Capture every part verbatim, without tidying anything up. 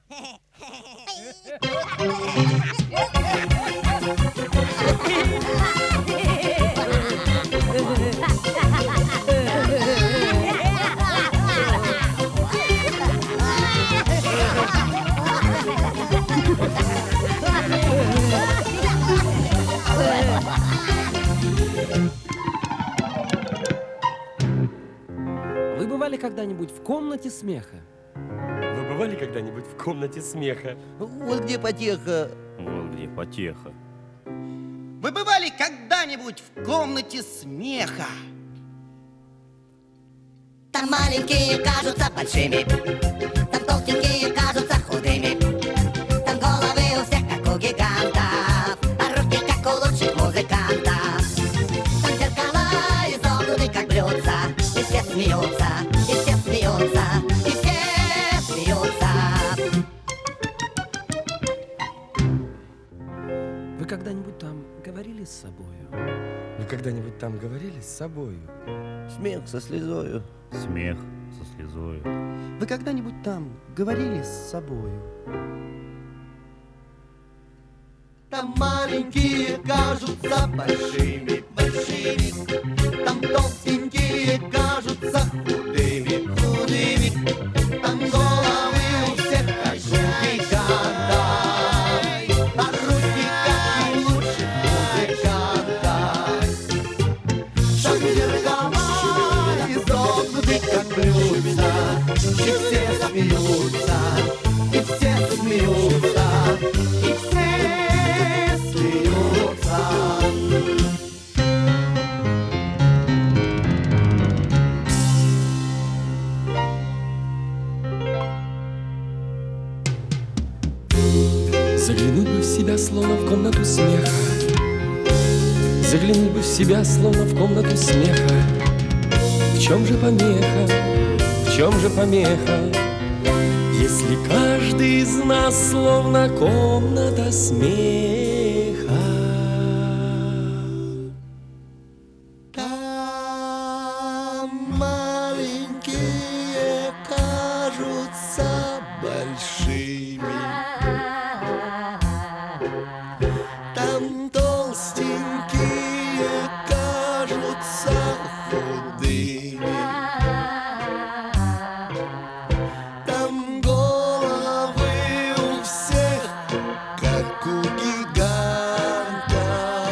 Вы бывали когда-нибудь в комнате смеха? Вы бывали когда-нибудь в комнате смеха? Вот где потеха. Вот где потеха. Вы бывали когда-нибудь в комнате смеха? Там маленькие кажутся большими, там толстенькие кажутся худыми, там головы у всех как у гигантов, а руки как у лучших музыкантов. Там зеркала изогнуты как блюдца, и все смеются, и все смеются, и все смеются. Вы когда-нибудь там говорили с собою? Вы когда-нибудь там говорили с собою? Смех со слезою. Смех со слезою. Вы когда-нибудь там говорили с собою? Там маленькие кажутся большими, большими. Там толстенькие кажутся худыми, худыми. Там головы у всех как у гигантов, а руки как у лучших музыкантов. Там зеркала изогнуты как блюдца, и все смеются, и все смеются, и все смеются. Заглянуть бы в себя, словно в комнату смеха. Заглянуть бы в себя, словно в комнату смеха. В чем же помеха, в чем же помеха, если каждый из нас словно комната смеха? Там маленькие кажутся большими, там толстенькие кажутся худыми, там головы у всех как у гигантов,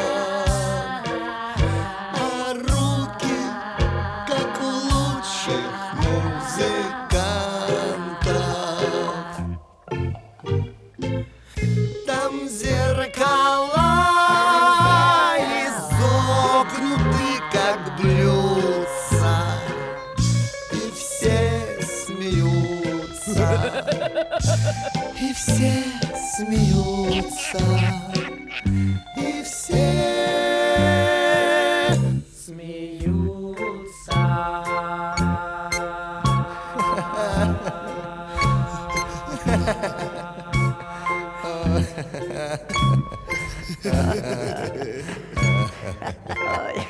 а руки как у лучших музыкантов. Там зеркала изогнуты как блюдца, и все смеются, и все смеются, и все Ой.